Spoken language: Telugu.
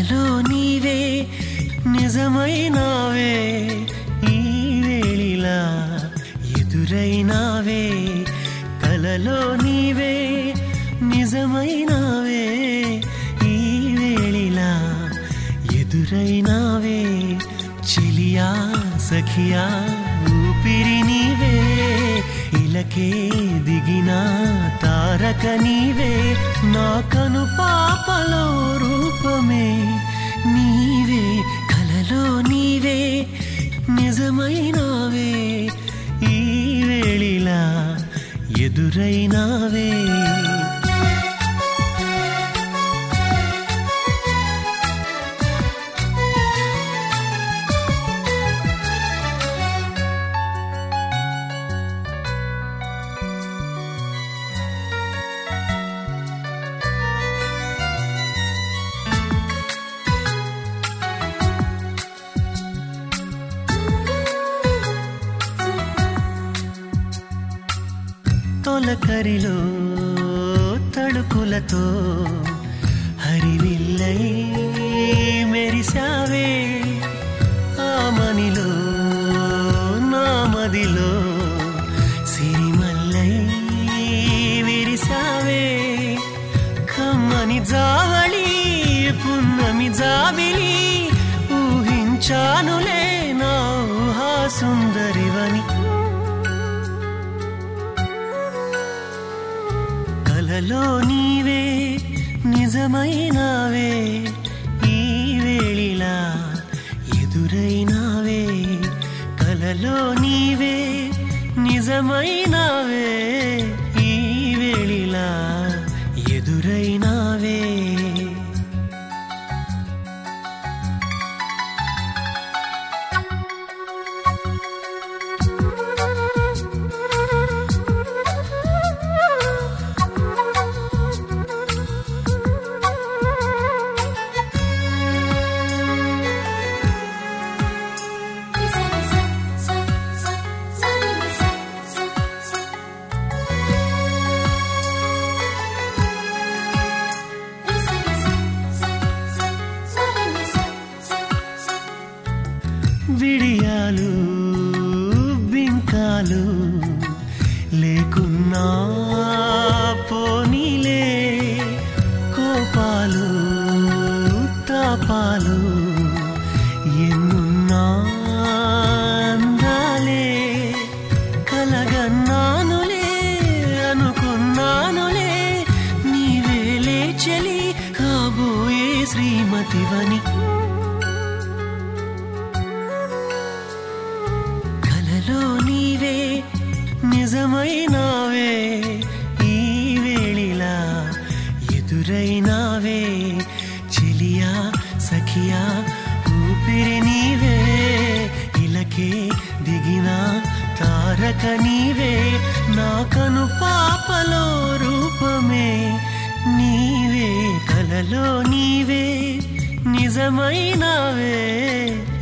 కలలో నీవే నిజమైనావే ఈ వేళిలా ఎదురైనావే కలలో నీవే నిజమైనావే ఈ వేళిలా ఎదురైనావే చెలియా సఖియా ఊపిరి నీవే ఇలకే దిగినా తారక నీవే నా కను పాపలో రూపమే నీవే కలలో నీవే నిజమైనావే ఈ వేళిలా ఎదురైనావే తొలకరిలో తడుకులతో హరివిల్లై మెరిసావే ఆమనిలో నామదిలో సిరిమల్లై విరిసావే కమ్మని జావళి పున్నమి జాబిలి ఊహించానులే నా ఊహా సుందరివని కలలో నీవే నిజమైనావే ఈ వేళిలా ఎదురైనావే కలలో నీవే నిజమైనావే ఈ వేళిలా ఎదురైనావే విడియాలు బింకాలు లేకున్నా పోనీలే కోపాలు తాపాలు ఎన్నున్నా అందాలే కలగన్నానులే అనుకున్నానులే నీవేలే చలి కాబోయే శ్రీమతివని కలలో నీవే నిజమైనావే ఈ వేళిలా ఎదురైనావే చెలియా సఖియా ఊపిరి నీవే ఇలకే దిగినా తారక నీవే నా కను పాపలో రూపమే నీవే కలలో నీవే నిజమైనావే